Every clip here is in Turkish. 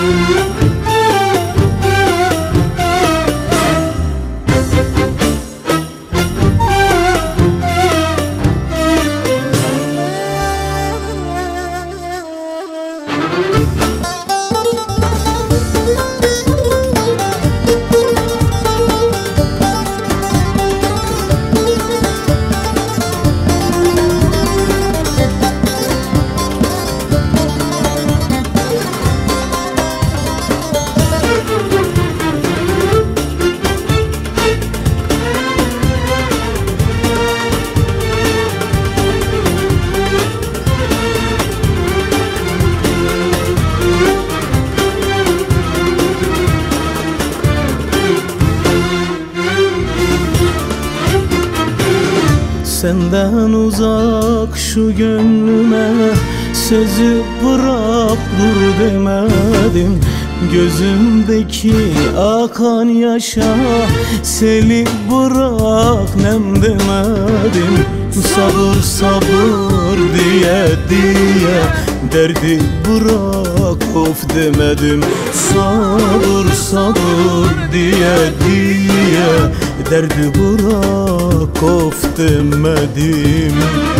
Senden uzak şu gönlüme sözü bırak dur demedim. Gözümdeki akan yaşa seni bırak nem demedim. Sabır sabır diye derdi bırak of demedim. Sabır sabır diye derdi bırak of demedim.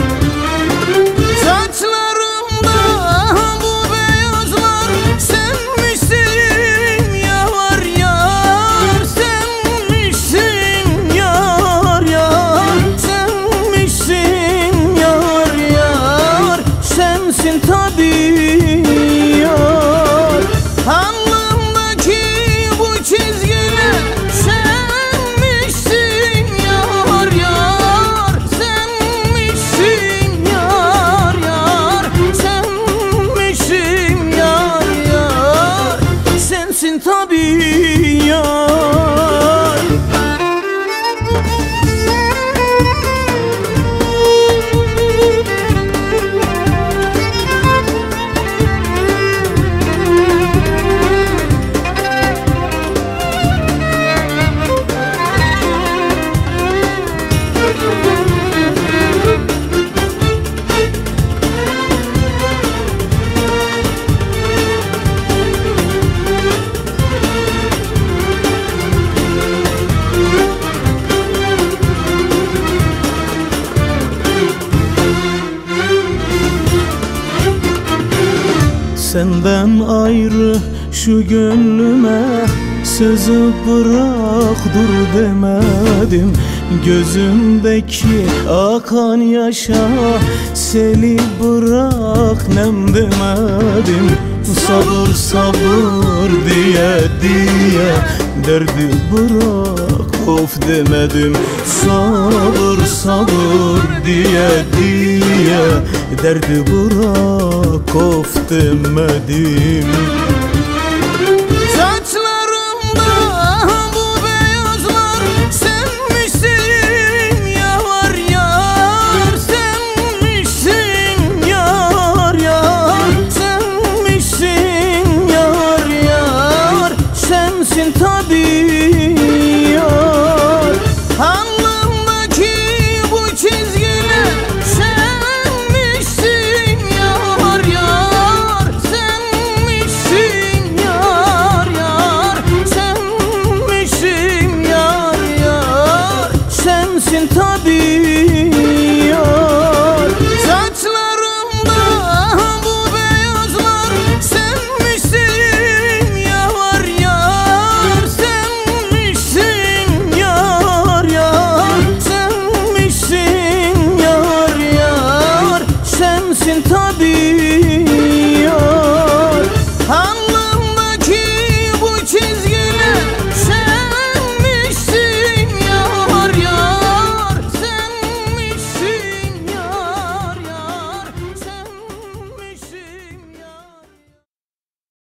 Saçlarımda bu beyazlar sen misin yar yar? Sen misin yar yar? Sen misin yar yar? Sensin tabii yar. Alnımdaki bu çizgiler sen misin yar yar? Sen misin yar yar? Sen misin yar yar? Sensin tabii yar. Senden ayrı şu gönlüme sözü bırak dur demedim. Gözümdeki akan yaşa seni bırak nem demedim. Sabır sabır diye derdi bırak of demedim. Sabır sabır diye derdi bırak of demedim. Saçlarımda bu beyazlar sen misin yar yar? Sen misin yar yar? Sen misin yar yar? Sensin tabii yar. Alnımdaki bu çizgiler sen misin yar yar? Sen misin yar yar? Sen misin yar yar? Sensin tabii